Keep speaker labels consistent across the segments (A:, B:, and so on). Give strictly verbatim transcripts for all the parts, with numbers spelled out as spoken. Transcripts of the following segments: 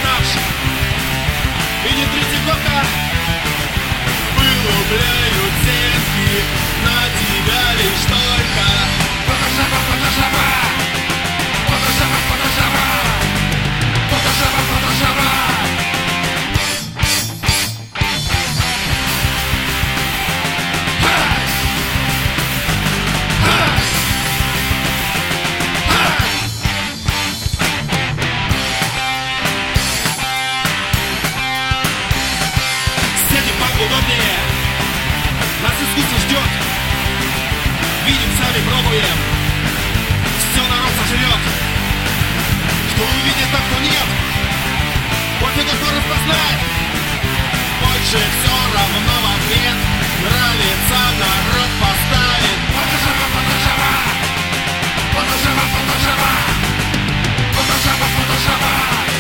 A: этаж. Видит Третьяковка, вылупляют сетки на тебя лишь только. Фотошопа, фотошопа, фотошопа, фотошопа, фотошопа, фотошопа. Удобнее, нас искусство ждет. Видим, сами пробуем. Все народ сожрет. Что увидит, а кто нет. Пофиг, кто распознать. Больше все равно в ответ. Нравится, народ поставит. Фотошопа, фотошопа, фотошопа, фотошопа, фотошопа, фотошопа.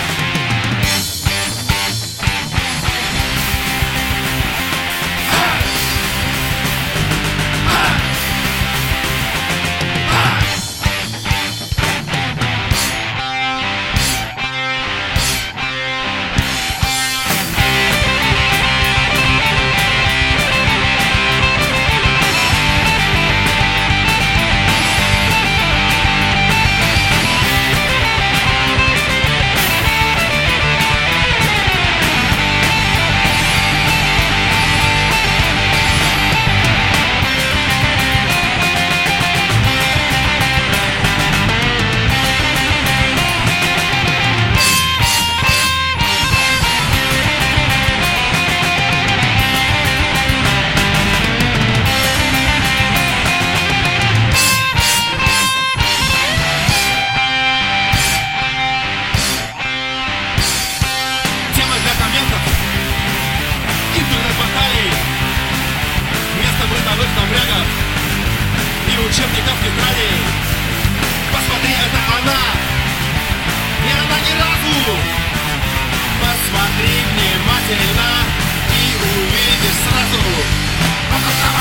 A: Учебников тетрадей. Посмотри, это она. Не она ни разу. Посмотри внимательно и увидишь сразу.